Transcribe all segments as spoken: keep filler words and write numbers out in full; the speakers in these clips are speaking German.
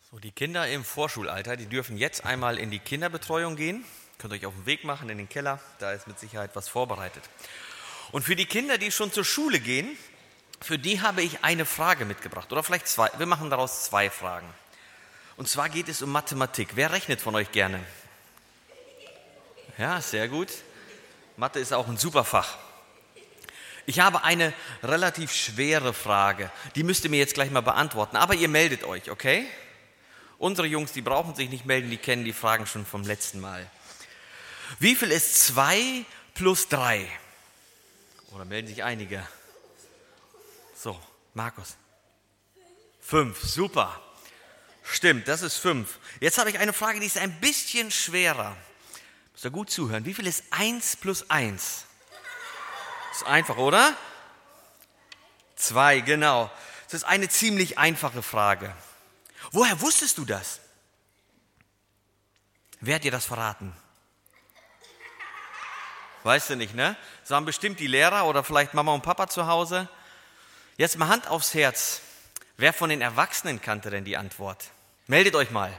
So, die Kinder im Vorschulalter, die dürfen jetzt einmal in die Kinderbetreuung gehen. Könnt ihr euch auf den Weg machen in den Keller, da ist mit Sicherheit was vorbereitet. Und für die Kinder, die schon zur Schule gehen, für die habe ich eine Frage mitgebracht. Oder vielleicht zwei, wir machen daraus zwei Fragen. Und zwar geht es um Mathematik. Wer rechnet von euch gerne? Ja, sehr gut. Mathe ist auch ein super Fach. Ich habe eine relativ schwere Frage. Die müsst ihr mir jetzt gleich mal beantworten. Aber ihr meldet euch, okay? Unsere Jungs, die brauchen sich nicht melden, die kennen die Fragen schon vom letzten Mal. Wie viel ist zwei plus drei? Oder melden sich einige? So, Markus. Fünf, super. Stimmt, das ist fünf. Jetzt habe ich eine Frage, die ist ein bisschen schwerer. Müsst ihr gut zuhören. Wie viel ist eins plus eins? Ist einfach, oder? Zwei, genau. Das ist eine ziemlich einfache Frage. Woher wusstest du das? Wer hat dir das verraten? Weißt du nicht, ne? Das waren bestimmt die Lehrer oder vielleicht Mama und Papa zu Hause. Jetzt mal Hand aufs Herz. Wer von den Erwachsenen kannte denn die Antwort? Meldet euch mal.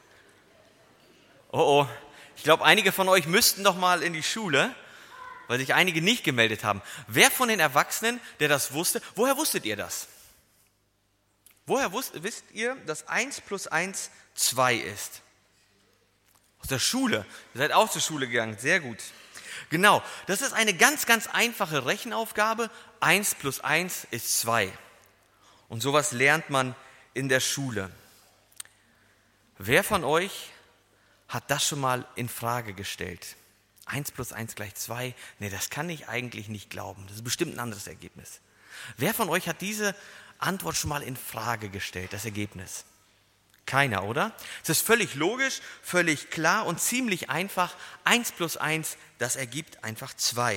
Oh oh, ich glaube, einige von euch müssten doch mal in die Schule, weil sich einige nicht gemeldet haben. Wer von den Erwachsenen, der das wusste, woher wusstet ihr das? Woher wusst, wisst ihr, dass eins plus eins zwei ist? Aus der Schule. Ihr seid auch zur Schule gegangen, sehr gut. Genau, das ist eine ganz, ganz einfache Rechenaufgabe. eins plus eins ist zwei. Und sowas lernt man in der Schule. Wer von euch hat das schon mal in Frage gestellt? eins plus eins gleich zwei? Nee, das kann ich eigentlich nicht glauben. Das ist bestimmt ein anderes Ergebnis. Wer von euch hat diese Antwort schon mal in Frage gestellt, das Ergebnis? Keiner, oder? Es ist völlig logisch, völlig klar und ziemlich einfach. eins plus eins, das ergibt einfach zwei.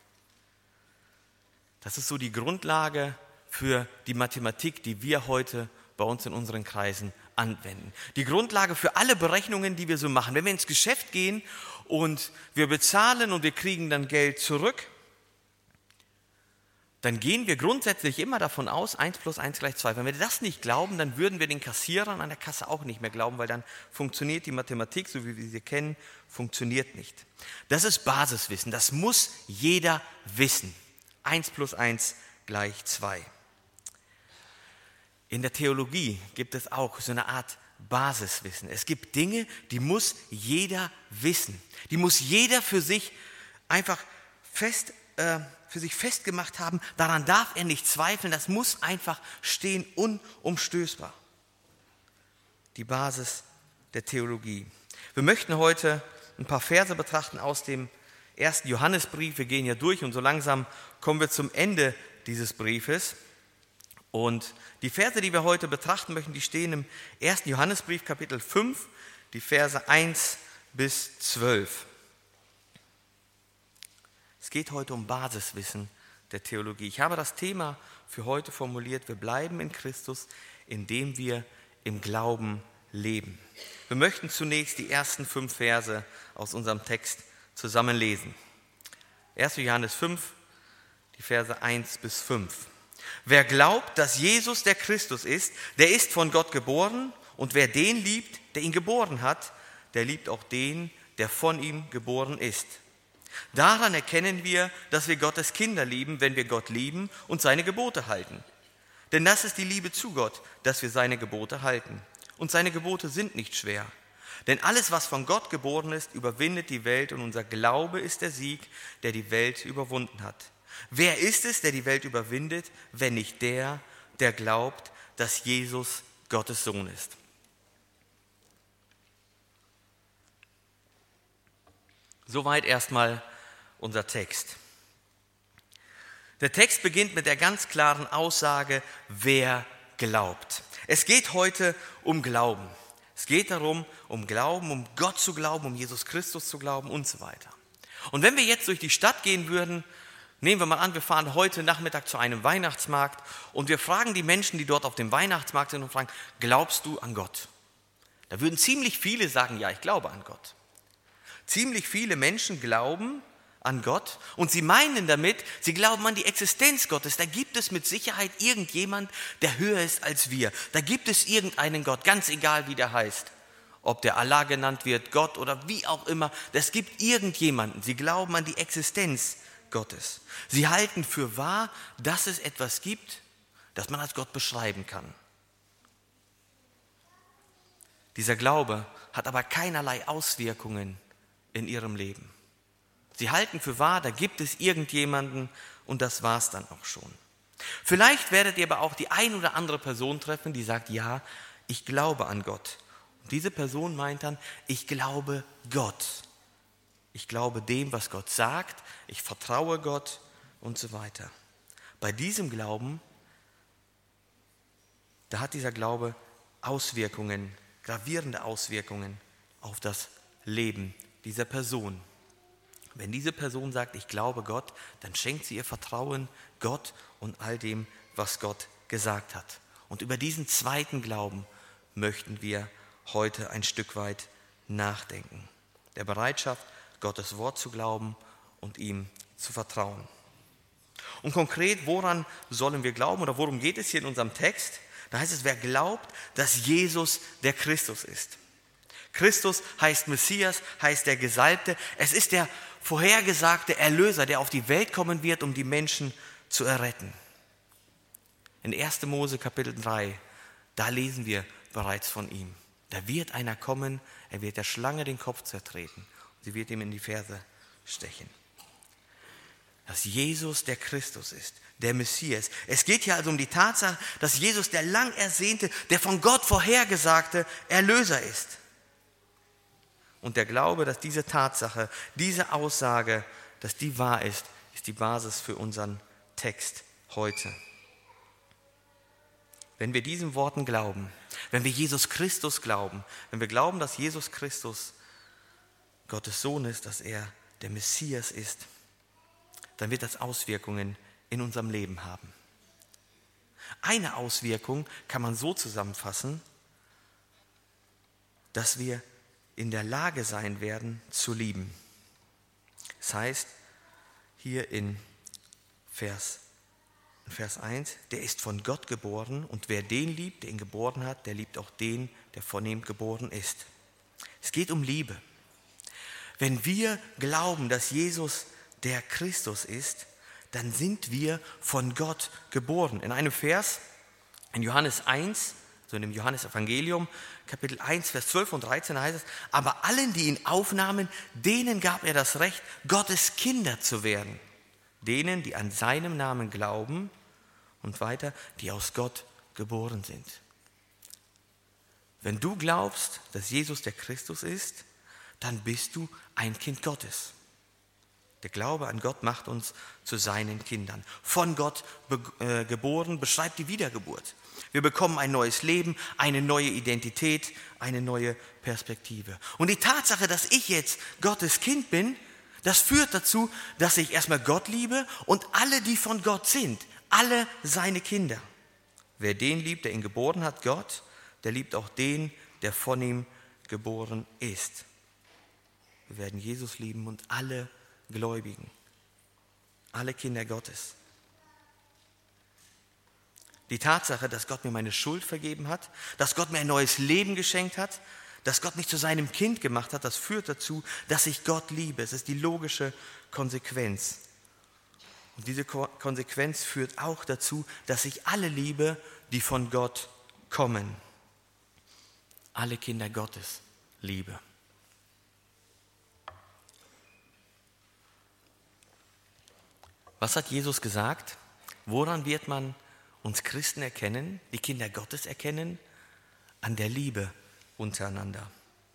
Das ist so die Grundlage für die Mathematik, die wir heute bei uns in unseren Kreisen anwenden. Die Grundlage für alle Berechnungen, die wir so machen. Wenn wir ins Geschäft gehen und wir bezahlen und wir kriegen dann Geld zurück, dann gehen wir grundsätzlich immer davon aus, eins plus eins gleich zwei. Wenn wir das nicht glauben, dann würden wir den Kassierern an der Kasse auch nicht mehr glauben, weil dann funktioniert die Mathematik, so wie wir sie kennen, funktioniert nicht. Das ist Basiswissen, das muss jeder wissen. eins plus eins gleich zwei. In der Theologie gibt es auch so eine Art Basiswissen. Es gibt Dinge, die muss jeder wissen. Die muss jeder für sich einfach fest äh, für sich festgemacht haben, daran darf er nicht zweifeln, das muss einfach stehen, unumstößbar. Die Basis der Theologie. Wir möchten heute ein paar Verse betrachten aus dem ersten Johannesbrief. Wir gehen ja durch und so langsam kommen wir zum Ende dieses Briefes. Und die Verse, die wir heute betrachten möchten, die stehen im ersten Johannesbrief, Kapitel fünf, die Verse eins bis zwölf. Es geht heute um Basiswissen der Theologie. Ich habe das Thema für heute formuliert: Wir bleiben in Christus, indem wir im Glauben leben. Wir möchten zunächst die ersten fünf Verse aus unserem Text zusammen lesen. erster Johannes fünf, die Verse eins bis fünf. Wer glaubt, dass Jesus der Christus ist, der ist von Gott geboren, und wer den liebt, der ihn geboren hat, der liebt auch den, der von ihm geboren ist. Daran erkennen wir, dass wir Gottes Kinder lieben, wenn wir Gott lieben und seine Gebote halten. Denn das ist die Liebe zu Gott, dass wir seine Gebote halten. Und seine Gebote sind nicht schwer. Denn alles, was von Gott geboren ist, überwindet die Welt, und unser Glaube ist der Sieg, der die Welt überwunden hat. Wer ist es, der die Welt überwindet, wenn nicht der, der glaubt, dass Jesus Gottes Sohn ist? Soweit erstmal unser Text. Der Text beginnt mit der ganz klaren Aussage, wer glaubt. Es geht heute um Glauben. Es geht darum, um Glauben, um Gott zu glauben, um Jesus Christus zu glauben und so weiter. Und wenn wir jetzt durch die Stadt gehen würden, nehmen wir mal an, wir fahren heute Nachmittag zu einem Weihnachtsmarkt und wir fragen die Menschen, die dort auf dem Weihnachtsmarkt sind, und fragen, glaubst du an Gott? Da würden ziemlich viele sagen, ja, ich glaube an Gott. Ziemlich viele Menschen glauben an Gott und sie meinen damit, sie glauben an die Existenz Gottes. Da gibt es mit Sicherheit irgendjemand, der höher ist als wir. Da gibt es irgendeinen Gott, ganz egal wie der heißt. Ob der Allah genannt wird, Gott oder wie auch immer. Es gibt irgendjemanden. Sie glauben an die Existenz Gottes. Sie halten für wahr, dass es etwas gibt, das man als Gott beschreiben kann. Dieser Glaube hat aber keinerlei Auswirkungen in ihrem Leben. Sie halten für wahr, da gibt es irgendjemanden und das war es dann auch schon. Vielleicht werdet ihr aber auch die ein oder andere Person treffen, die sagt, ja, ich glaube an Gott. Und diese Person meint dann, ich glaube Gott. Ich glaube dem, was Gott sagt, ich vertraue Gott und so weiter. Bei diesem Glauben, da hat dieser Glaube Auswirkungen, gravierende Auswirkungen auf das Leben dieser Person. Wenn diese Person sagt, ich glaube Gott, dann schenkt sie ihr Vertrauen Gott und all dem, was Gott gesagt hat. Und über diesen zweiten Glauben möchten wir heute ein Stück weit nachdenken. Der Bereitschaft, Gottes Wort zu glauben und ihm zu vertrauen. Und konkret, woran sollen wir glauben oder worum geht es hier in unserem Text? Da heißt es, wer glaubt, dass Jesus der Christus ist. Christus heißt Messias, heißt der Gesalbte. Es ist der vorhergesagte Erlöser, der auf die Welt kommen wird, um die Menschen zu erretten. In erster Mose Kapitel drei, da lesen wir bereits von ihm. Da wird einer kommen, er wird der Schlange den Kopf zertreten. Sie wird ihm in die Ferse stechen. Dass Jesus der Christus ist, der Messias. Es geht hier also um die Tatsache, dass Jesus der lang ersehnte, der von Gott vorhergesagte Erlöser ist. Und der Glaube, dass diese Tatsache, diese Aussage, dass die wahr ist, ist die Basis für unseren Text heute. Wenn wir diesen Worten glauben, wenn wir Jesus Christus glauben, wenn wir glauben, dass Jesus Christus Gottes Sohn ist, dass er der Messias ist, dann wird das Auswirkungen in unserem Leben haben. Eine Auswirkung kann man so zusammenfassen, dass wir in der Lage sein werden, zu lieben. Das heißt, hier in Vers, Vers eins, der ist von Gott geboren und wer den liebt, der ihn geboren hat, der liebt auch den, der von ihm geboren ist. Es geht um Liebe. Wenn wir glauben, dass Jesus der Christus ist, dann sind wir von Gott geboren. In einem Vers, in Johannes eins, so in dem Johannesevangelium, Kapitel eins, Vers zwölf und dreizehn heißt es, aber allen, die ihn aufnahmen, denen gab er das Recht, Gottes Kinder zu werden. Denen, die an seinem Namen glauben und weiter, die aus Gott geboren sind. Wenn du glaubst, dass Jesus der Christus ist, dann bist du ein Kind Gottes. Der Glaube an Gott macht uns zu seinen Kindern. Von Gott be- äh, geboren beschreibt die Wiedergeburt. Wir bekommen ein neues Leben, eine neue Identität, eine neue Perspektive. Und die Tatsache, dass ich jetzt Gottes Kind bin, das führt dazu, dass ich erstmal Gott liebe und alle, die von Gott sind, alle seine Kinder. Wer den liebt, der ihn geboren hat, Gott, der liebt auch den, der von ihm geboren ist. Wir werden Jesus lieben und alle Gläubigen, alle Kinder Gottes. Die Tatsache, dass Gott mir meine Schuld vergeben hat, dass Gott mir ein neues Leben geschenkt hat, dass Gott mich zu seinem Kind gemacht hat, das führt dazu, dass ich Gott liebe. Es ist die logische Konsequenz. Und diese Ko- Konsequenz führt auch dazu, dass ich alle liebe, die von Gott kommen. Alle Kinder Gottes liebe. Was hat Jesus gesagt? Woran wird man uns Christen erkennen, die Kinder Gottes erkennen? An der Liebe untereinander.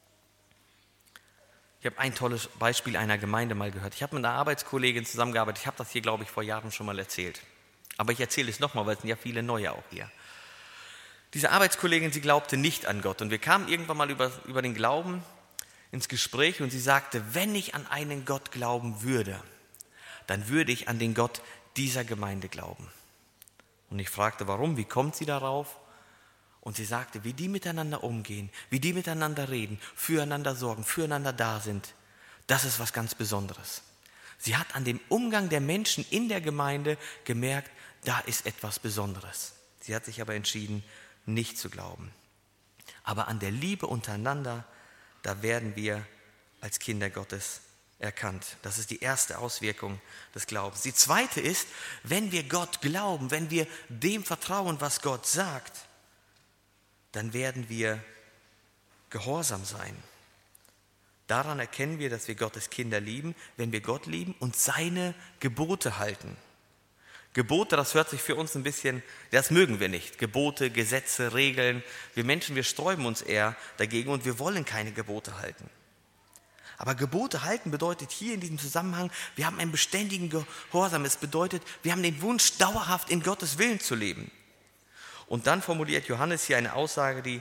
Ich habe ein tolles Beispiel einer Gemeinde mal gehört. Ich habe mit einer Arbeitskollegin zusammengearbeitet. Ich habe das hier, glaube ich, vor Jahren schon mal erzählt. Aber ich erzähle es nochmal, weil es sind ja viele Neue auch hier. Diese Arbeitskollegin, sie glaubte nicht an Gott. Und wir kamen irgendwann mal über, über den Glauben ins Gespräch und sie sagte, wenn ich an einen Gott glauben würde, dann würde ich an den Gott dieser Gemeinde glauben. Und ich fragte, warum, wie kommt sie darauf? Und sie sagte, wie die miteinander umgehen, wie die miteinander reden, füreinander sorgen, füreinander da sind, das ist was ganz Besonderes. Sie hat an dem Umgang der Menschen in der Gemeinde gemerkt, da ist etwas Besonderes. Sie hat sich aber entschieden, nicht zu glauben. Aber an der Liebe untereinander, da werden wir als Kinder Gottes erkannt. Das ist die erste Auswirkung des Glaubens. Die zweite ist, wenn wir Gott glauben, wenn wir dem vertrauen, was Gott sagt, dann werden wir gehorsam sein. Daran erkennen wir, dass wir Gottes Kinder lieben, wenn wir Gott lieben und seine Gebote halten. Gebote, das hört sich für uns ein bisschen, das mögen wir nicht. Gebote, Gesetze, Regeln. Wir Menschen, wir sträuben uns eher dagegen und wir wollen keine Gebote halten. Aber Gebote halten bedeutet hier in diesem Zusammenhang, wir haben einen beständigen Gehorsam. Es bedeutet, wir haben den Wunsch, dauerhaft in Gottes Willen zu leben. Und dann formuliert Johannes hier eine Aussage, die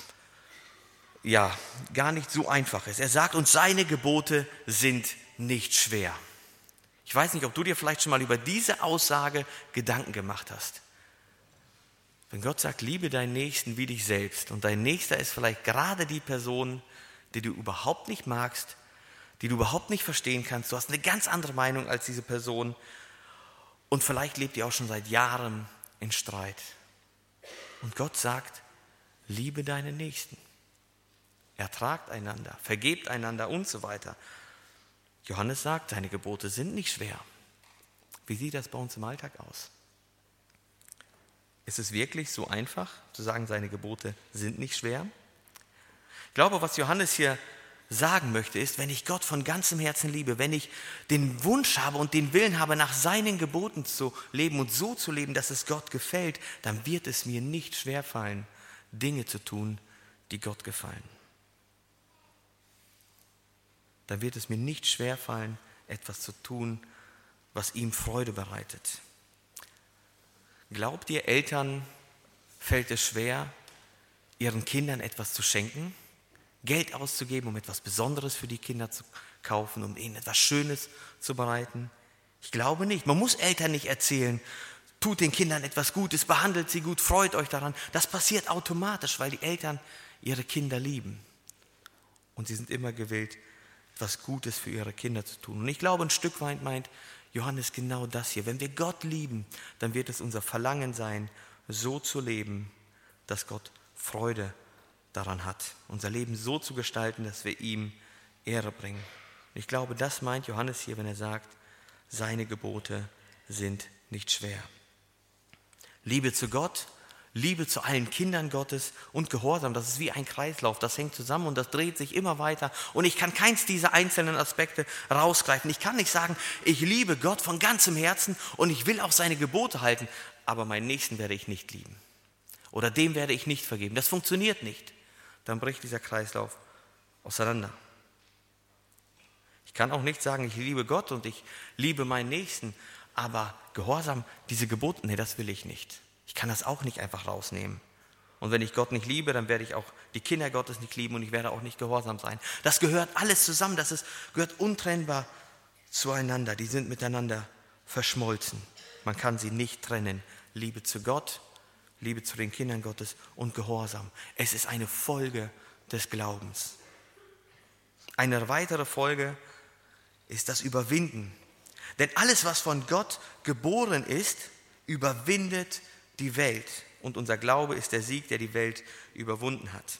ja gar nicht so einfach ist. Er sagt uns, seine Gebote sind nicht schwer. Ich weiß nicht, ob du dir vielleicht schon mal über diese Aussage Gedanken gemacht hast. Wenn Gott sagt, liebe deinen Nächsten wie dich selbst und dein Nächster ist vielleicht gerade die Person, die du überhaupt nicht magst, die du überhaupt nicht verstehen kannst, du hast eine ganz andere Meinung als diese Person und vielleicht lebt ihr auch schon seit Jahren in Streit. Und Gott sagt, liebe deinen Nächsten, ertragt einander, vergebt einander und so weiter. Johannes sagt, seine Gebote sind nicht schwer. Wie sieht das bei uns im Alltag aus? Ist es wirklich so einfach zu sagen, seine Gebote sind nicht schwer? Ich glaube, was Johannes hier sagen möchte, ist, wenn ich Gott von ganzem Herzen liebe, wenn ich den Wunsch habe und den Willen habe, nach seinen Geboten zu leben und so zu leben, dass es Gott gefällt, dann wird es mir nicht schwerfallen, Dinge zu tun, die Gott gefallen. Dann wird es mir nicht schwerfallen, etwas zu tun, was ihm Freude bereitet. Glaubt ihr, Eltern fällt es schwer, ihren Kindern etwas zu schenken, Geld auszugeben, um etwas Besonderes für die Kinder zu kaufen, um ihnen etwas Schönes zu bereiten? Ich glaube nicht. Man muss Eltern nicht erzählen, tut den Kindern etwas Gutes, behandelt sie gut, freut euch daran. Das passiert automatisch, weil die Eltern ihre Kinder lieben. Und sie sind immer gewillt, etwas Gutes für ihre Kinder zu tun. Und ich glaube, ein Stück weit meint Johannes genau das hier. Wenn wir Gott lieben, dann wird es unser Verlangen sein, so zu leben, dass Gott Freude daran hat. Unser Leben so zu gestalten, dass wir ihm Ehre bringen. Und ich glaube, das meint Johannes hier, wenn er sagt, seine Gebote sind nicht schwer. Liebe zu Gott, Liebe zu allen Kindern Gottes und Gehorsam, das ist wie ein Kreislauf, das hängt zusammen und das dreht sich immer weiter. Und ich kann keins dieser einzelnen Aspekte rausgreifen. Ich kann nicht sagen, ich liebe Gott von ganzem Herzen und ich will auch seine Gebote halten, aber meinen Nächsten werde ich nicht lieben. Oder dem werde ich nicht vergeben. Das funktioniert nicht. Dann bricht dieser Kreislauf auseinander. Ich kann auch nicht sagen, ich liebe Gott und ich liebe meinen Nächsten, aber Gehorsam, diese Gebote, nee, das will ich nicht. Ich kann das auch nicht einfach rausnehmen. Und wenn ich Gott nicht liebe, dann werde ich auch die Kinder Gottes nicht lieben und ich werde auch nicht gehorsam sein. Das gehört alles zusammen, das ist, gehört untrennbar zueinander. Die sind miteinander verschmolzen. Man kann sie nicht trennen. Liebe zu Gott, Liebe zu den Kindern Gottes und Gehorsam. Es ist eine Folge des Glaubens. Eine weitere Folge ist das Überwinden. Denn alles, was von Gott geboren ist, überwindet die Welt. Und unser Glaube ist der Sieg, der die Welt überwunden hat.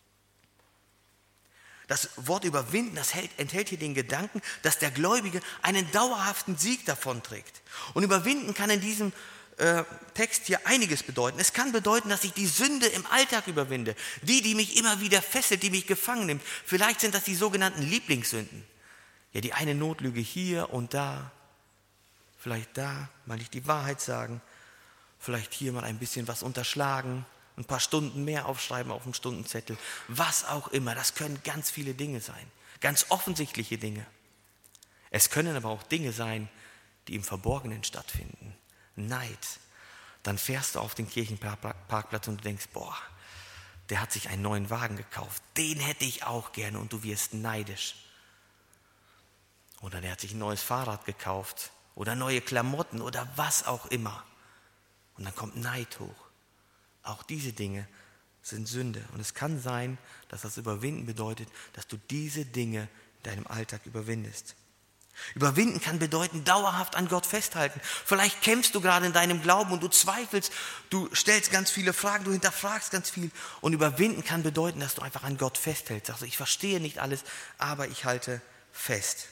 Das Wort überwinden, das enthält hier den Gedanken, dass der Gläubige einen dauerhaften Sieg davonträgt. Und überwinden kann in diesem äh, Text hier einiges bedeuten. Es kann bedeuten, dass ich die Sünde im Alltag überwinde. Die, die mich immer wieder fesselt, die mich gefangen nimmt. Vielleicht sind das die sogenannten Lieblingssünden. Ja, die eine Notlüge hier und da. Vielleicht da mal nicht die Wahrheit sagen. Vielleicht hier mal ein bisschen was unterschlagen, ein paar Stunden mehr aufschreiben auf dem Stundenzettel, was auch immer. Das können ganz viele Dinge sein, ganz offensichtliche Dinge. Es können aber auch Dinge sein, die im Verborgenen stattfinden. Neid. Dann fährst du auf den Kirchenparkplatz und du denkst, boah, der hat sich einen neuen Wagen gekauft, den hätte ich auch gerne und du wirst neidisch. Oder der hat sich ein neues Fahrrad gekauft oder neue Klamotten oder was auch immer. Und dann kommt Neid hoch. Auch diese Dinge sind Sünde. Und es kann sein, dass das Überwinden bedeutet, dass du diese Dinge in deinem Alltag überwindest. Überwinden kann bedeuten, dauerhaft an Gott festhalten. Vielleicht kämpfst du gerade in deinem Glauben und du zweifelst, du stellst ganz viele Fragen, du hinterfragst ganz viel. Und überwinden kann bedeuten, dass du einfach an Gott festhältst. Also ich verstehe nicht alles, aber ich halte fest.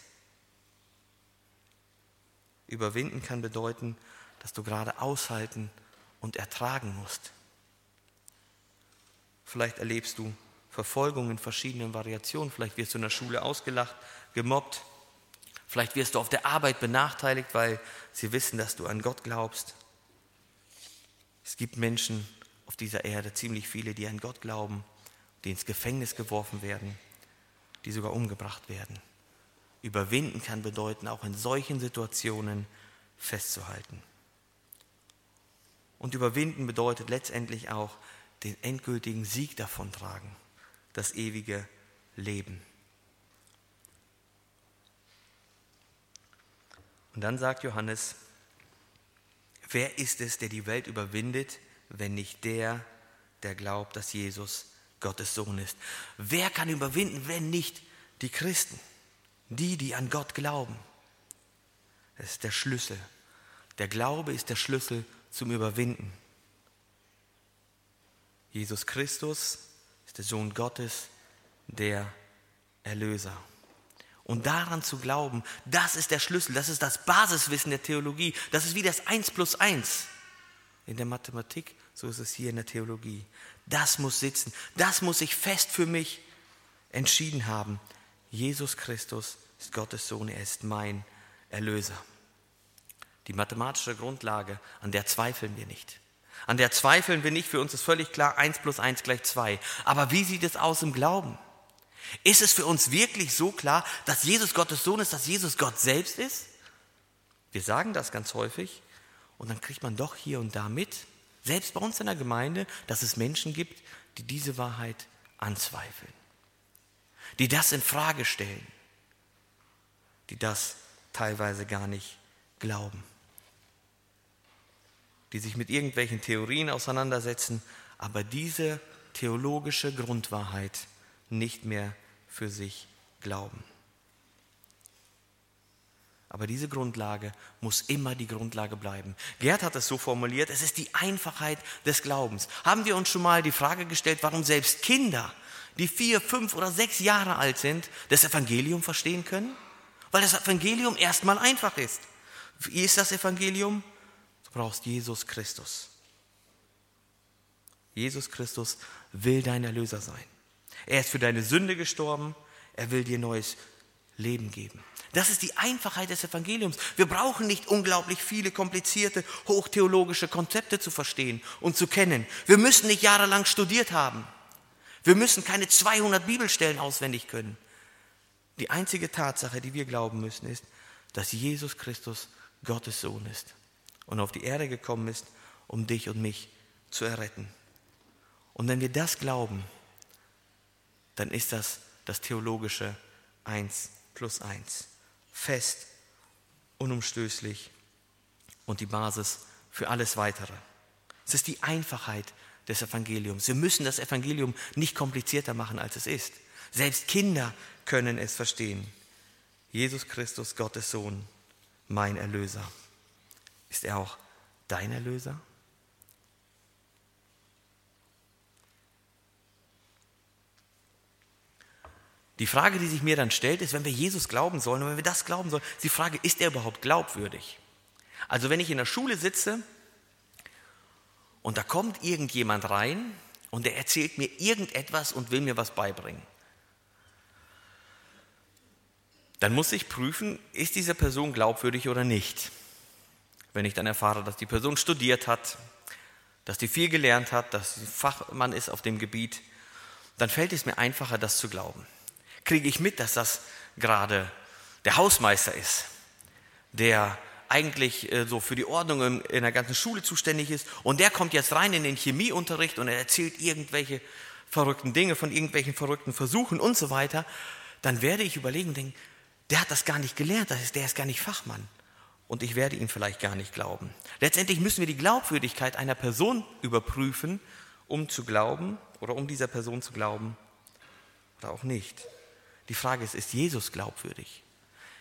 Überwinden kann bedeuten, dass du gerade aushalten und ertragen musst. Vielleicht erlebst du Verfolgung in verschiedenen Variationen. Vielleicht wirst du in der Schule ausgelacht, gemobbt. Vielleicht wirst du auf der Arbeit benachteiligt, weil sie wissen, dass du an Gott glaubst. Es gibt Menschen auf dieser Erde, ziemlich viele, die an Gott glauben, die ins Gefängnis geworfen werden, die sogar umgebracht werden. Überwinden kann bedeuten, auch in solchen Situationen festzuhalten. Und überwinden bedeutet letztendlich auch den endgültigen Sieg davontragen, das ewige Leben. Und dann sagt Johannes, wer ist es, der die Welt überwindet, wenn nicht der, der glaubt, dass Jesus Gottes Sohn ist? Wer kann überwinden, wenn nicht die Christen, die, die an Gott glauben? Das ist der Schlüssel. Der Glaube ist der Schlüssel zum Überwinden. Jesus Christus ist der Sohn Gottes, der Erlöser. Und daran zu glauben, das ist der Schlüssel, das ist das Basiswissen der Theologie. Das ist wie das eins plus eins in der Mathematik, so ist es hier in der Theologie. Das muss sitzen, das muss ich fest für mich entschieden haben. Jesus Christus ist Gottes Sohn, er ist mein Erlöser. Die mathematische Grundlage, an der zweifeln wir nicht. An der zweifeln wir nicht, für uns ist völlig klar, eins plus eins gleich zwei. Aber wie sieht es aus im Glauben? Ist es für uns wirklich so klar, dass Jesus Gottes Sohn ist, dass Jesus Gott selbst ist? Wir sagen das ganz häufig und dann kriegt man doch hier und da mit, selbst bei uns in der Gemeinde, dass es Menschen gibt, die diese Wahrheit anzweifeln, die das in Frage stellen, die das teilweise gar nicht glauben, die sich mit irgendwelchen Theorien auseinandersetzen, aber diese theologische Grundwahrheit nicht mehr für sich glauben. Aber diese Grundlage muss immer die Grundlage bleiben. Gerd hat es so formuliert, es ist die Einfachheit des Glaubens. Haben wir uns schon mal die Frage gestellt, warum selbst Kinder, die vier, fünf oder sechs Jahre alt sind, das Evangelium verstehen können? Weil das Evangelium erstmal einfach ist. Wie ist das Evangelium? Du brauchst Jesus Christus. Jesus Christus will dein Erlöser sein. Er ist für deine Sünde gestorben, er will dir neues Leben geben. Das ist die Einfachheit des Evangeliums. Wir brauchen nicht unglaublich viele komplizierte, hochtheologische Konzepte zu verstehen und zu kennen. Wir müssen nicht jahrelang studiert haben. Wir müssen keine zweihundert Bibelstellen auswendig können. Die einzige Tatsache, die wir glauben müssen, ist, dass Jesus Christus Gottes Sohn ist und auf die Erde gekommen ist, um dich und mich zu erretten. Und wenn wir das glauben, dann ist das das theologische eins plus eins. Fest, unumstößlich und die Basis für alles Weitere. Es ist die Einfachheit des Evangeliums. Wir müssen das Evangelium nicht komplizierter machen, als es ist. Selbst Kinder können es verstehen. Jesus Christus, Gottes Sohn, mein Erlöser. Ist er auch dein Erlöser? Die Frage, die sich mir dann stellt, ist, wenn wir Jesus glauben sollen und wenn wir das glauben sollen, ist die Frage, ist er überhaupt glaubwürdig? Also wenn ich in der Schule sitze und da kommt irgendjemand rein und der erzählt mir irgendetwas und will mir was beibringen, dann muss ich prüfen, ist diese Person glaubwürdig oder nicht. Wenn ich dann erfahre, dass die Person studiert hat, dass die viel gelernt hat, dass sie Fachmann ist auf dem Gebiet, dann fällt es mir einfacher, das zu glauben. Kriege ich mit, dass das gerade der Hausmeister ist, der eigentlich äh, so für die Ordnung in, in der ganzen Schule zuständig ist und der kommt jetzt rein in den Chemieunterricht und er erzählt irgendwelche verrückten Dinge von irgendwelchen verrückten Versuchen und so weiter, dann werde ich überlegen und denken, der hat das gar nicht gelernt, das ist, der ist gar nicht Fachmann und ich werde ihm vielleicht gar nicht glauben. Letztendlich müssen wir die Glaubwürdigkeit einer Person überprüfen, um zu glauben oder um dieser Person zu glauben oder auch nicht. Die Frage ist, ist Jesus glaubwürdig?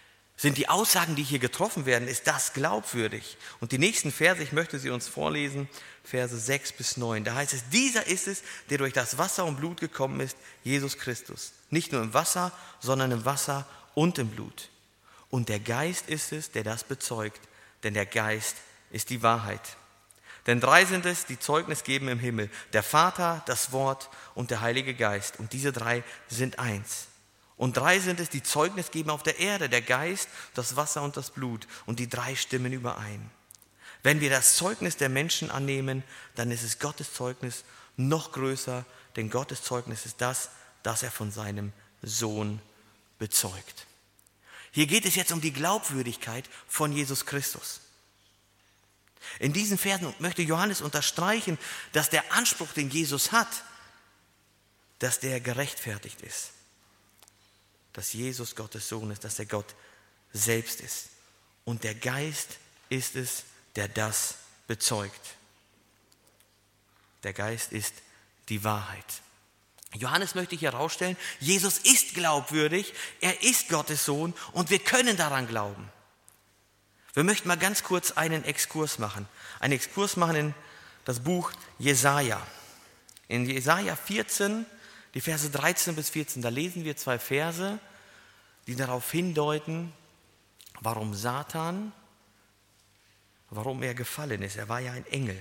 Sind die Aussagen, die hier getroffen werden, ist das glaubwürdig? Und die nächsten Verse, ich möchte sie uns vorlesen, Verse sechs bis neun. Da heißt es, dieser ist es, der durch das Wasser und Blut gekommen ist, Jesus Christus. Nicht nur im Wasser, sondern im Wasser und im Blut. Und der Geist ist es, der das bezeugt, denn der Geist ist die Wahrheit. Denn drei sind es, die Zeugnis geben im Himmel, der Vater, das Wort und der Heilige Geist. Und diese drei sind eins. Und drei sind es, die Zeugnis geben auf der Erde, der Geist, das Wasser und das Blut. Und die drei stimmen überein. Wenn wir das Zeugnis der Menschen annehmen, dann ist es Gottes Zeugnis noch größer, denn Gottes Zeugnis ist das, das er von seinem Sohn bezeugt. Hier geht es jetzt um die Glaubwürdigkeit von Jesus Christus. In diesen Versen möchte Johannes unterstreichen, dass der Anspruch, den Jesus hat, dass der gerechtfertigt ist. Dass Jesus Gottes Sohn ist, dass er Gott selbst ist. Und der Geist ist es, der das bezeugt. Der Geist ist die Wahrheit. Johannes möchte hier herausstellen, Jesus ist glaubwürdig, er ist Gottes Sohn und wir können daran glauben. Wir möchten mal ganz kurz einen Exkurs machen. Einen Exkurs machen in das Buch Jesaja. In Jesaja vierzehn, die Verse dreizehn bis vierzehn, da lesen wir zwei Verse, die darauf hindeuten, warum Satan, warum er gefallen ist. Er war ja ein Engel.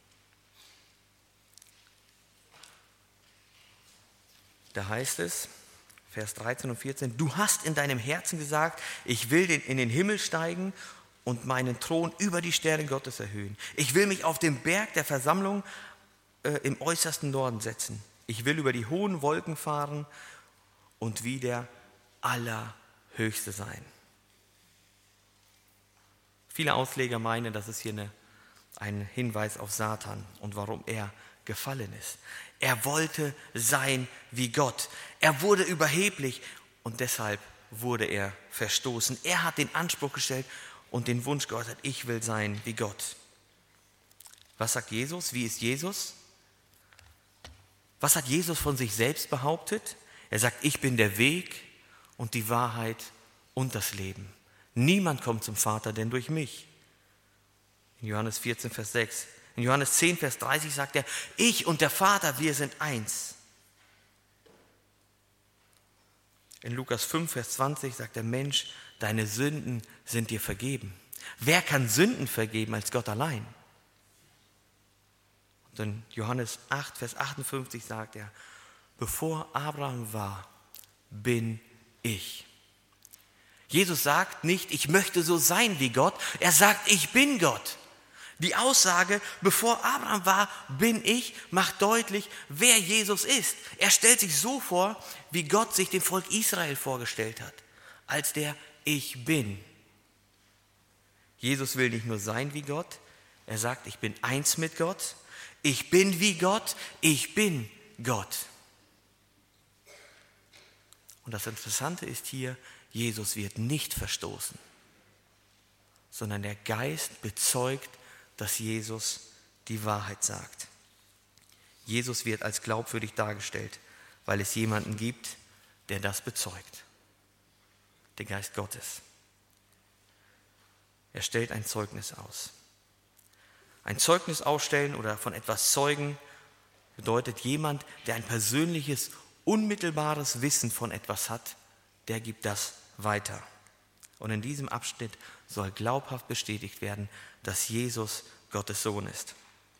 Da heißt es, Vers dreizehn und vierzehn, du hast in deinem Herzen gesagt, ich will in den Himmel steigen und meinen Thron über die Sterne Gottes erhöhen. Ich will mich auf den Berg der Versammlung äh, im äußersten Norden setzen. Ich will über die hohen Wolken fahren und wie der Allerhöchste sein. Viele Ausleger meinen, das ist hier eine, ein Hinweis auf Satan und warum er gefallen ist. Er wollte sein wie Gott. Er wurde überheblich und deshalb wurde er verstoßen. Er hat den Anspruch gestellt und den Wunsch geäußert, ich will sein wie Gott. Was sagt Jesus? Wie ist Jesus? Was hat Jesus von sich selbst behauptet? Er sagt, ich bin der Weg und die Wahrheit und das Leben. Niemand kommt zum Vater, denn durch mich. In Johannes vierzehn, Vers sechs. In Johannes zehn, Vers dreißig sagt er, ich und der Vater, wir sind eins. In Lukas fünf, Vers zwanzig sagt der Mensch, deine Sünden sind dir vergeben. Wer kann Sünden vergeben als Gott allein? Und in Johannes acht, Vers achtundfünfzig sagt er, bevor Abraham war, bin ich. Jesus sagt nicht, ich möchte so sein wie Gott, er sagt, ich bin Gott. Die Aussage, bevor Abraham war, bin ich, macht deutlich, wer Jesus ist. Er stellt sich so vor, wie Gott sich dem Volk Israel vorgestellt hat, als der Ich bin. Jesus will nicht nur sein wie Gott, er sagt, ich bin eins mit Gott, ich bin wie Gott, ich bin Gott. Und das Interessante ist hier, Jesus wird nicht verstoßen, sondern der Geist bezeugt, dass Jesus die Wahrheit sagt. Jesus wird als glaubwürdig dargestellt, weil es jemanden gibt, der das bezeugt. Der Geist Gottes. Er stellt ein Zeugnis aus. Ein Zeugnis ausstellen oder von etwas zeugen bedeutet jemand, der ein persönliches, unmittelbares Wissen von etwas hat, der gibt das weiter. Und in diesem Abschnitt soll glaubhaft bestätigt werden, dass Jesus Gottes Sohn ist.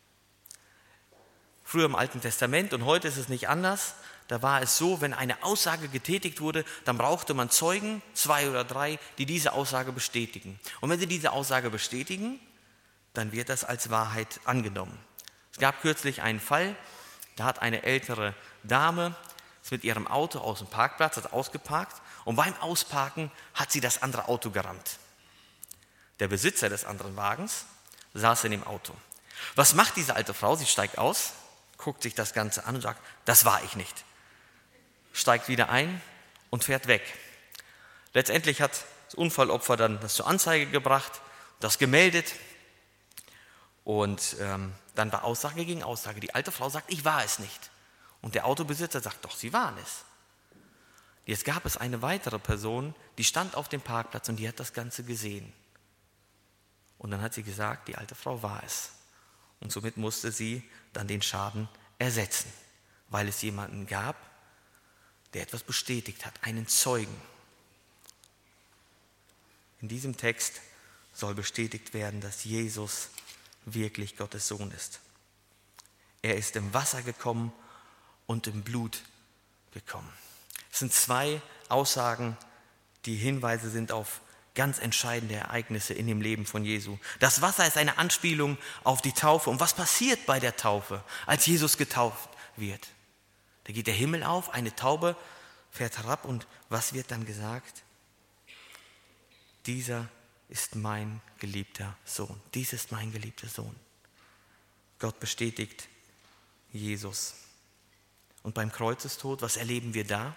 Früher im Alten Testament und heute ist es nicht anders, da war es so, wenn eine Aussage getätigt wurde, dann brauchte man Zeugen, zwei oder drei, die diese Aussage bestätigen. Und wenn sie diese Aussage bestätigen, dann wird das als Wahrheit angenommen. Es gab kürzlich einen Fall, da hat eine ältere Dame ist mit ihrem Auto aus dem Parkplatz, hat ausgeparkt und beim Ausparken hat sie das andere Auto gerammt. Der Besitzer des anderen Wagens saß in dem Auto. Was macht diese alte Frau? Sie steigt aus, guckt sich das Ganze an und sagt, das war ich nicht. Steigt wieder ein und fährt weg. Letztendlich hat das Unfallopfer dann das zur Anzeige gebracht, das gemeldet und ähm, dann war Aussage gegen Aussage. Die alte Frau sagt, ich war es nicht. Und der Autobesitzer sagt, doch, sie waren es. Jetzt gab es eine weitere Person, die stand auf dem Parkplatz und die hat das Ganze gesehen. Und dann hat sie gesagt, die alte Frau war es. Und somit musste sie dann den Schaden ersetzen, weil es jemanden gab, der etwas bestätigt hat, einen Zeugen. In diesem Text soll bestätigt werden, dass Jesus wirklich Gottes Sohn ist. Er ist im Wasser gekommen und im Blut gekommen. Es sind zwei Aussagen, die Hinweise sind auf ganz entscheidende Ereignisse in dem Leben von Jesu. Das Wasser ist eine Anspielung auf die Taufe. Und was passiert bei der Taufe, als Jesus getauft wird? Da geht der Himmel auf, eine Taube fährt herab und was wird dann gesagt? Dieser ist mein geliebter Sohn. Dies ist mein geliebter Sohn. Gott bestätigt Jesus. Und beim Kreuzestod, was erleben wir da?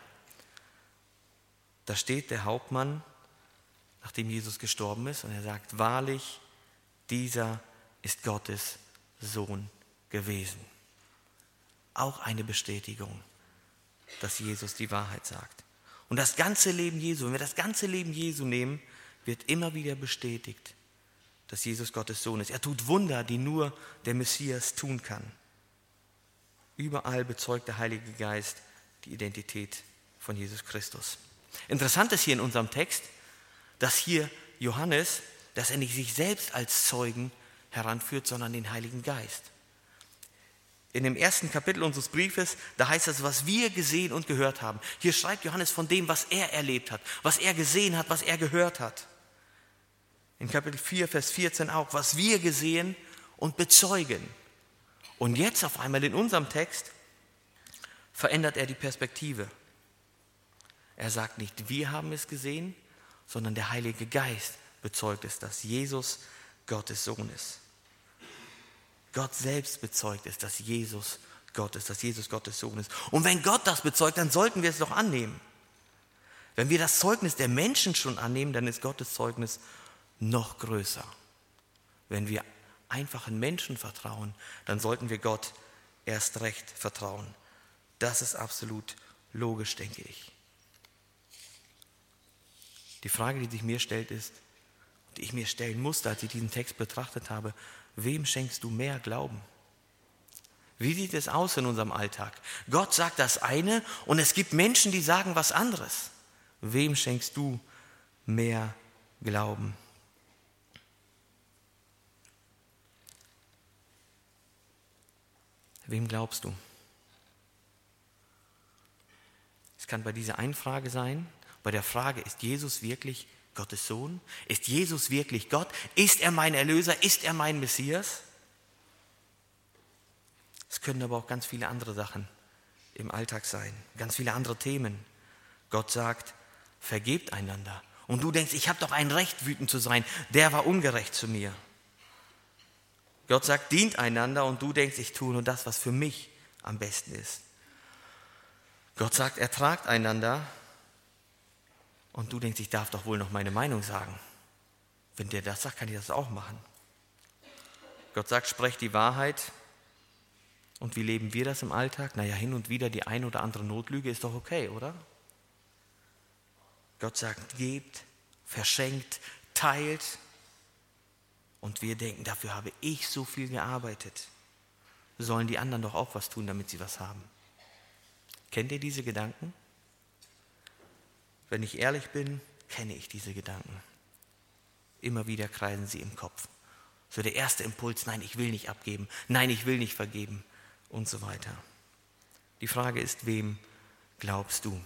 Da steht der Hauptmann, nachdem Jesus gestorben ist, und er sagt, wahrlich, dieser ist Gottes Sohn gewesen. Auch eine Bestätigung, dass Jesus die Wahrheit sagt. Und das ganze Leben Jesu, wenn wir das ganze Leben Jesu nehmen, wird immer wieder bestätigt, dass Jesus Gottes Sohn ist. Er tut Wunder, die nur der Messias tun kann. Überall bezeugt der Heilige Geist die Identität von Jesus Christus. Interessant ist hier in unserem Text, dass hier Johannes, dass er nicht sich selbst als Zeugen heranführt, sondern den Heiligen Geist. In dem ersten Kapitel unseres Briefes, da heißt es, was wir gesehen und gehört haben. Hier schreibt Johannes von dem, was er erlebt hat, was er gesehen hat, was er gehört hat. In Kapitel vier, Vers vierzehn auch, was wir gesehen und bezeugen. Und jetzt auf einmal in unserem Text verändert er die Perspektive. Er sagt nicht, wir haben es gesehen, sondern der Heilige Geist bezeugt es, dass Jesus Gottes Sohn ist. Gott selbst bezeugt es, dass Jesus Gott ist, dass Jesus Gottes Sohn ist. Und wenn Gott das bezeugt, dann sollten wir es doch annehmen. Wenn wir das Zeugnis der Menschen schon annehmen, dann ist Gottes Zeugnis noch größer. Wenn wir einfachen Menschen vertrauen, dann sollten wir Gott erst recht vertrauen. Das ist absolut logisch, denke ich. Die Frage, die sich mir stellt, ist, die ich mir stellen musste, als ich diesen Text betrachtet habe, wem schenkst du mehr Glauben? Wie sieht es aus in unserem Alltag? Gott sagt das eine und es gibt Menschen, die sagen was anderes. Wem schenkst du mehr Glauben? Wem glaubst du? Es kann bei dieser einen Frage sein, bei der Frage, ist Jesus wirklich Gottes Sohn? Ist Jesus wirklich Gott? Ist er mein Erlöser? Ist er mein Messias? Es können aber auch ganz viele andere Sachen im Alltag sein, ganz viele andere Themen. Gott sagt, vergebt einander. Und du denkst, ich habe doch ein Recht, wütend zu sein. Der war ungerecht zu mir. Gott sagt, dient einander und du denkst, ich tue nur das, was für mich am besten ist. Gott sagt, ertragt einander und du denkst, ich darf doch wohl noch meine Meinung sagen. Wenn der das sagt, kann ich das auch machen. Gott sagt, sprecht die Wahrheit. Und wie leben wir das im Alltag? Naja, hin und wieder die ein oder andere Notlüge ist doch okay, oder? Gott sagt, gebt, verschenkt, teilt. Und wir denken, dafür habe ich so viel gearbeitet. Sollen die anderen doch auch was tun, damit sie was haben? Kennt ihr diese Gedanken? Wenn ich ehrlich bin, kenne ich diese Gedanken. Immer wieder kreisen sie im Kopf. So der erste Impuls, nein, ich will nicht abgeben, nein, ich will nicht vergeben und so weiter. Die Frage ist, wem glaubst du?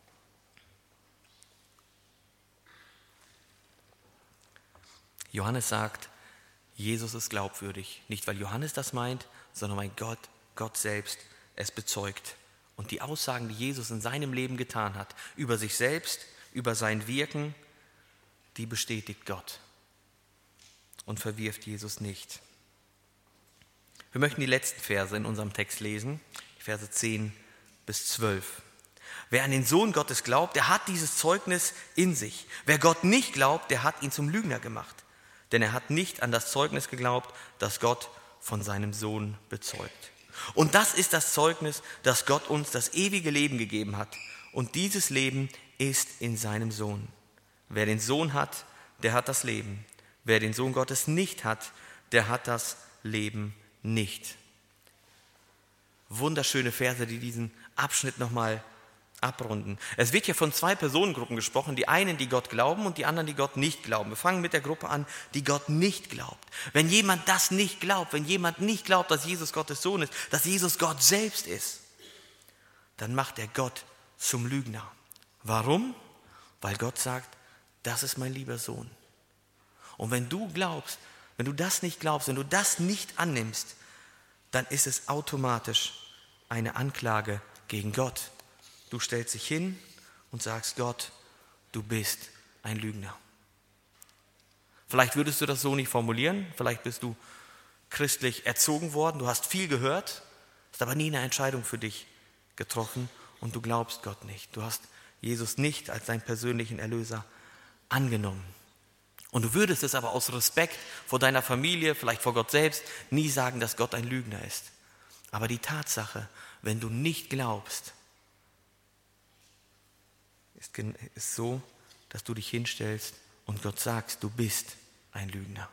Johannes sagt, Jesus ist glaubwürdig. Nicht, weil Johannes das meint, sondern weil Gott, Gott selbst es bezeugt. Und die Aussagen, die Jesus in seinem Leben getan hat, über sich selbst, über sein Wirken, die bestätigt Gott und verwirft Jesus nicht. Wir möchten die letzten Verse in unserem Text lesen, die Verse zehn bis zwölf. Wer an den Sohn Gottes glaubt, der hat dieses Zeugnis in sich. Wer Gott nicht glaubt, der hat ihn zum Lügner gemacht. Denn er hat nicht an das Zeugnis geglaubt, das Gott von seinem Sohn bezeugt. Und das ist das Zeugnis, dass Gott uns das ewige Leben gegeben hat Und dieses Leben ist in seinem Sohn. Wer den Sohn hat, der hat das Leben. Wer den Sohn Gottes nicht hat, der hat das Leben nicht. Wunderschöne Verse, die diesen Abschnitt nochmal abrunden. Es wird hier von zwei Personengruppen gesprochen, die einen, die Gott glauben und die anderen, die Gott nicht glauben. Wir fangen mit der Gruppe an, die Gott nicht glaubt. Wenn jemand das nicht glaubt, wenn jemand nicht glaubt, dass Jesus Gottes Sohn ist, dass Jesus Gott selbst ist, dann macht er Gott zum Lügner. Warum? Weil Gott sagt, das ist mein lieber Sohn. Und wenn du glaubst, wenn du das nicht glaubst, wenn du das nicht annimmst, dann ist es automatisch eine Anklage gegen Gott. Du stellst dich hin und sagst, Gott, du bist ein Lügner. Vielleicht würdest du das so nicht formulieren, vielleicht bist du christlich erzogen worden, du hast viel gehört, hast aber nie eine Entscheidung für dich getroffen und du glaubst Gott nicht. Du hast Jesus nicht als deinen persönlichen Erlöser angenommen. Und du würdest es aber aus Respekt vor deiner Familie, vielleicht vor Gott selbst, nie sagen, dass Gott ein Lügner ist. Aber die Tatsache, wenn du nicht glaubst, ist, ist so, dass du dich hinstellst und Gott sagst, du bist ein Lügner.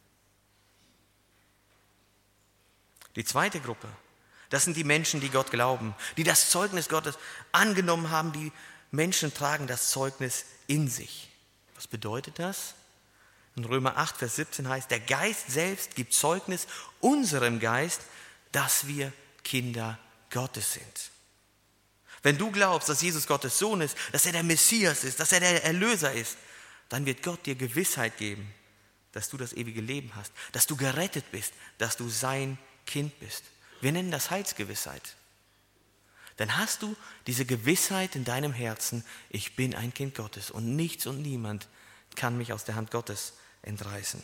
Die zweite Gruppe, das sind die Menschen, die Gott glauben, die das Zeugnis Gottes angenommen haben. Die Menschen tragen das Zeugnis in sich. Was bedeutet das? In Römer acht, Vers siebzehn heißt, der Geist selbst gibt Zeugnis unserem Geist, dass wir Kinder Gottes sind. Wenn du glaubst, dass Jesus Gottes Sohn ist, dass er der Messias ist, dass er der Erlöser ist, dann wird Gott dir Gewissheit geben, dass du das ewige Leben hast, dass du gerettet bist, dass du sein Kind bist. Wir nennen das Heilsgewissheit. Dann hast du diese Gewissheit in deinem Herzen, ich bin ein Kind Gottes und nichts und niemand kann mich aus der Hand Gottes entreißen.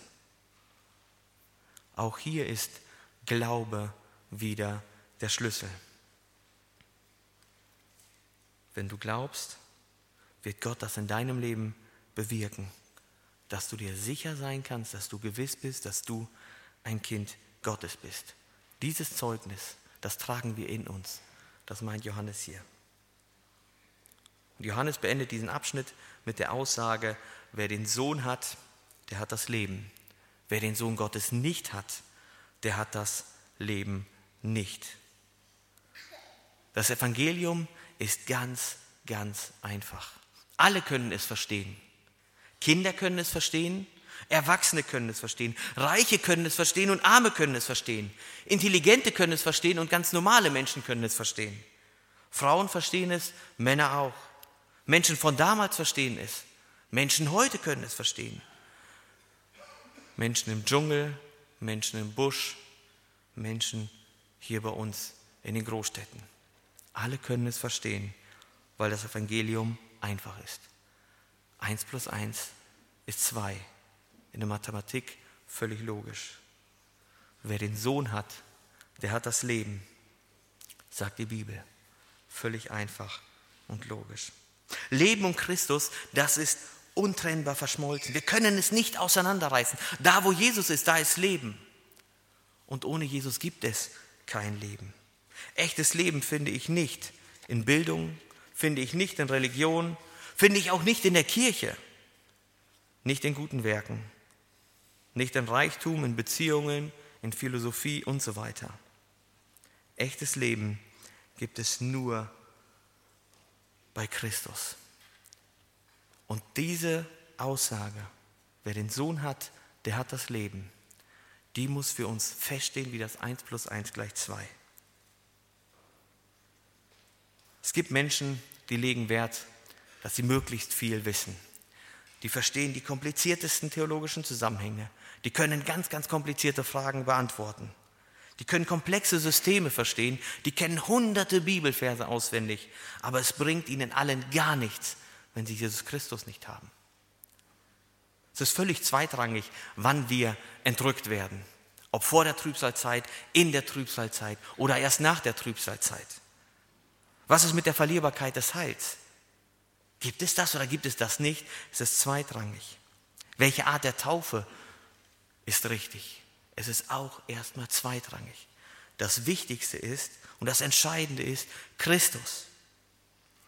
Auch hier ist Glaube wieder der Schlüssel. Wenn du glaubst, wird Gott das in deinem Leben bewirken, dass du dir sicher sein kannst, dass du gewiss bist, dass du ein Kind Gottes bist. Dieses Zeugnis, das tragen wir in uns. Das meint Johannes hier. Und Johannes beendet diesen Abschnitt mit der Aussage, wer den Sohn hat, der hat das Leben. Wer den Sohn Gottes nicht hat, der hat das Leben nicht. Das Evangelium ist ganz, ganz einfach. Alle können es verstehen. Kinder können es verstehen, Erwachsene können es verstehen, Reiche können es verstehen und Arme können es verstehen. Intelligente können es verstehen und ganz normale Menschen können es verstehen. Frauen verstehen es, Männer auch. Menschen von damals verstehen es. Menschen heute können es verstehen. Menschen im Dschungel, Menschen im Busch, Menschen hier bei uns in den Großstädten. Alle können es verstehen, weil das Evangelium einfach ist. Eins plus eins ist zwei. In der Mathematik völlig logisch. Wer den Sohn hat, der hat das Leben, sagt die Bibel. Völlig einfach und logisch. Leben und Christus, das ist untrennbar verschmolzen. Wir können es nicht auseinanderreißen. Da, wo Jesus ist, da ist Leben. Und ohne Jesus gibt es kein Leben. Echtes Leben finde ich nicht in Bildung, finde ich nicht in Religion, finde ich auch nicht in der Kirche, nicht in guten Werken, nicht in Reichtum, in Beziehungen, in Philosophie und so weiter. Echtes Leben gibt es nur bei Christus. Und diese Aussage, wer den Sohn hat, der hat das Leben, die muss für uns feststehen wie das eins plus eins gleich zwei. Es gibt Menschen, die legen Wert, dass sie möglichst viel wissen. Die verstehen die kompliziertesten theologischen Zusammenhänge. Die können ganz, ganz komplizierte Fragen beantworten. Die können komplexe Systeme verstehen. Die kennen hunderte Bibelverse auswendig. Aber es bringt ihnen allen gar nichts, wenn sie Jesus Christus nicht haben. Es ist völlig zweitrangig, wann wir entrückt werden. Ob vor der Trübsalzeit, in der Trübsalzeit oder erst nach der Trübsalzeit. Was ist mit der Verlierbarkeit des Heils? Gibt es das oder gibt es das nicht? Es ist zweitrangig. Welche Art der Taufe ist richtig? Es ist auch erstmal zweitrangig. Das Wichtigste ist und das Entscheidende ist Christus.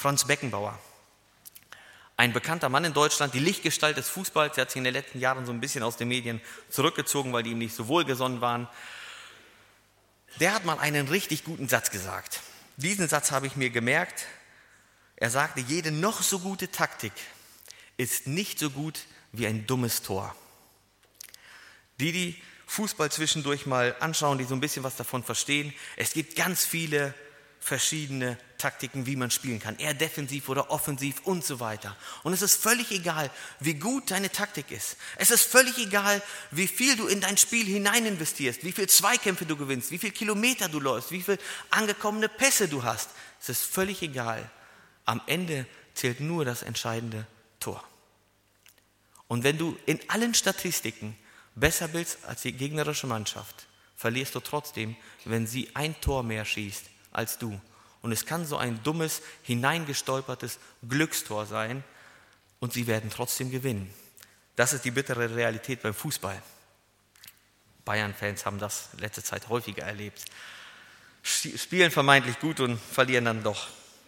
Franz Beckenbauer. Ein bekannter Mann in Deutschland, die Lichtgestalt des Fußballs, der hat sich in den letzten Jahren so ein bisschen aus den Medien zurückgezogen, weil die ihm nicht so wohlgesonnen waren. Der hat mal einen richtig guten Satz gesagt. Diesen Satz habe ich mir gemerkt. Er sagte, jede noch so gute Taktik ist nicht so gut wie ein dummes Tor. Die, die Fußball zwischendurch mal anschauen, die so ein bisschen was davon verstehen, es gibt ganz viele verschiedene Taktiken, wie man spielen kann. Eher defensiv oder offensiv und so weiter. Und es ist völlig egal, wie gut deine Taktik ist. Es ist völlig egal, wie viel du in dein Spiel hinein investierst, wie viele Zweikämpfe du gewinnst, wie viele Kilometer du läufst, wie viele angekommene Pässe du hast. Es ist völlig egal. Am Ende zählt nur das entscheidende Tor. Und wenn du in allen Statistiken besser bist als die gegnerische Mannschaft, verlierst du trotzdem, wenn sie ein Tor mehr schießt als du. Und es kann so ein dummes, hineingestolpertes Glückstor sein und sie werden trotzdem gewinnen. Das ist die bittere Realität beim Fußball. Bayern-Fans haben das letzte Zeit häufiger erlebt. Spielen vermeintlich gut und verlieren dann doch.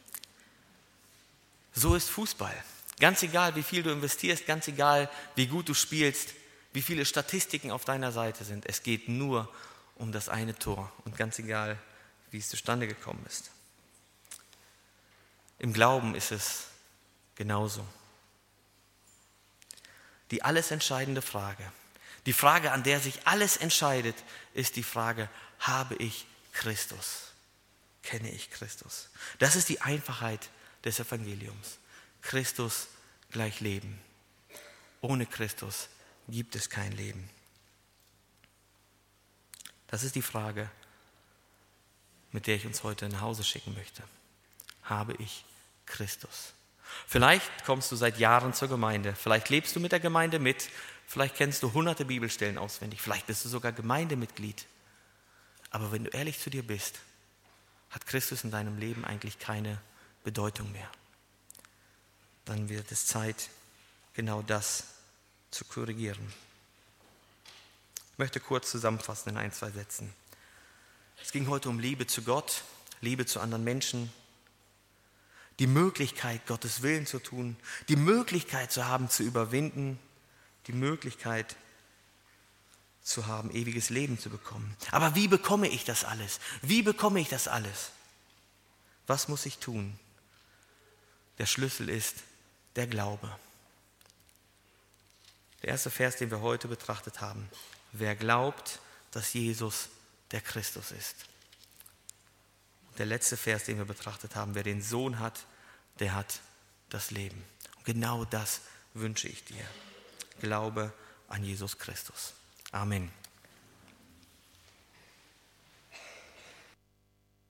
So ist Fußball. Ganz egal, wie viel du investierst, ganz egal, wie gut du spielst, wie viele Statistiken auf deiner Seite sind. Es geht nur um das eine Tor und ganz egal, wie es zustande gekommen ist. Im Glauben ist es genauso. Die alles entscheidende Frage, die Frage, an der sich alles entscheidet, ist die Frage, habe ich Christus? Kenne ich Christus? Das ist die Einfachheit des Evangeliums. Christus gleich Leben. Ohne Christus gibt es kein Leben. Das ist die Frage, mit der ich uns heute nach Hause schicken möchte. Habe ich Christus? Vielleicht kommst du seit Jahren zur Gemeinde, vielleicht lebst du mit der Gemeinde mit, vielleicht kennst du hunderte Bibelstellen auswendig, vielleicht bist du sogar Gemeindemitglied. Aber wenn du ehrlich zu dir bist, hat Christus in deinem Leben eigentlich keine Bedeutung mehr. Dann wird es Zeit, genau das zu korrigieren. Ich möchte kurz zusammenfassen in ein, zwei Sätzen. Es ging heute um Liebe zu Gott, Liebe zu anderen Menschen, die Möglichkeit, Gottes Willen zu tun, die Möglichkeit zu haben, zu überwinden, die Möglichkeit zu haben, ewiges Leben zu bekommen. Aber wie bekomme ich das alles? Wie bekomme ich das alles? Was muss ich tun? Der Schlüssel ist der Glaube. Der erste Vers, den wir heute betrachtet haben. Wer glaubt, dass Jesus der Christus ist. Und der letzte Vers, den wir betrachtet haben, wer den Sohn hat, der hat das Leben. Und genau das wünsche ich dir. Glaube an Jesus Christus. Amen.